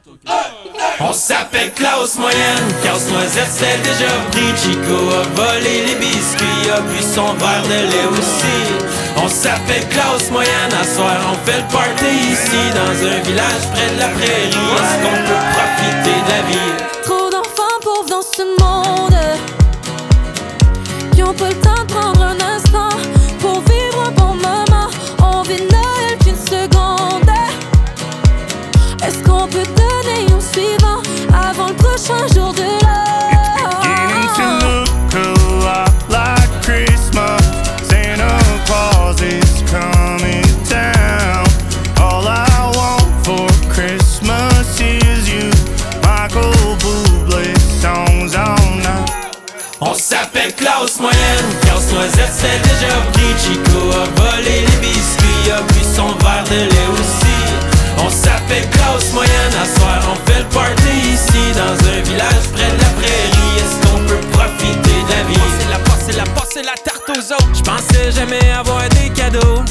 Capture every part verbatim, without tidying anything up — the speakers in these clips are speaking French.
On s'appelle classe moyenne, casse-noisette c'était déjà pris. Chico a volé les biscuits, a bu son verre de lait aussi. On s'appelle classe moyenne, à soir on fait le party ici. Dans un village près de la prairie, est-ce qu'on peut profiter de la vie? Trop d'enfants pauvres dans ce monde qui ont pas le temps de prendre un instant pour vivre un bon moment. On vit Noël qu'une seconde. Est-ce qu'on peut donner au suivant avant le prochain jour de l'an? It's beginning to look a lot like Christmas. Santa Claus is coming down. All I want for Christmas is you. Michael Bublé songs all night. On s'appelle classe moyenne, casse-noisette c'est déjà pris. Chico a volé les biscuits, a bu son verre de lait aussi. On s'appelle classe moyenne, à soir on fait le party ici. Dans un village près de la prairie, est-ce qu'on peut profiter de la vie? C'est la passe, c'est la passe, c'est la tarte aux autres. J'pensais jamais avoir des cadeaux.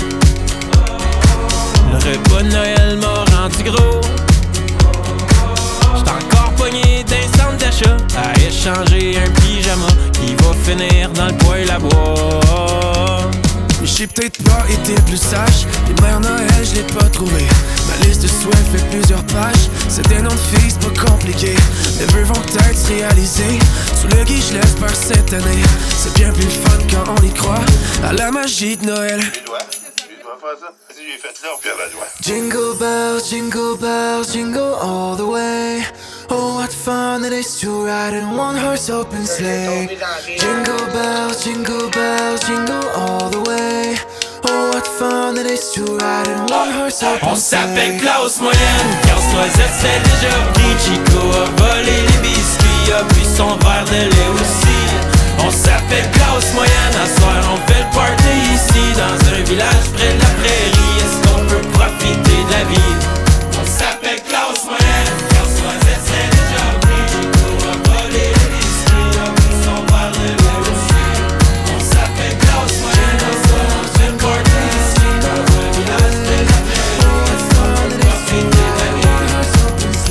Le repas de Noël m'a rendu gros. J't'ai encore pogné d'un centre d'achat à échanger un pyjama qui va finir dans le poêle à bois. Mais j'ai peut-être pas été plus sage. Les mères Noël, je l'ai pas trouvé. Ma liste de souhaits fait plusieurs pages. C'est des noms de filles, c'est pas compliqué. Les vœux vont peut-être se réaliser. Sous le gui, je l'espère cette année. C'est bien plus fun quand on y croit à la magie de Noël. Les doigts. Tu dois faire ça. Vas-y, j'ai fait là, puis à la doigt. Jingle bells, jingle bells, jingle all the way. Oh, what fun it is to ride in one horse open sleigh. Jingle bells, jingle bells, jingle all the way. Oh, what fun it is to ride in one horse open sleigh. On s'appelle classe moyenne, casse-noisette c'est déjà pris. Chico a volé les biscuits, a bu son verre de lait aussi. On s'appelle classe moyenne, à soir on fait le party ici. Dans un village près de la prairie, est-ce qu'on peut profiter de la vie? On s'appelle classe moyenne, casse-noisette c'est déjà pris. Chico a volé les biscuits, a bu son verre de lait aussi. On s'appelle classe moyenne, à soir on fait le party ici. Dans un village près de la prairie, est-ce qu'on peut profiter de la vie?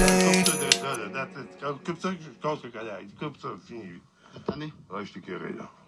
Coupe ça, je casse le collègue. Coupe ça, viens. Cette année? Ouais, je t'ai curé, là.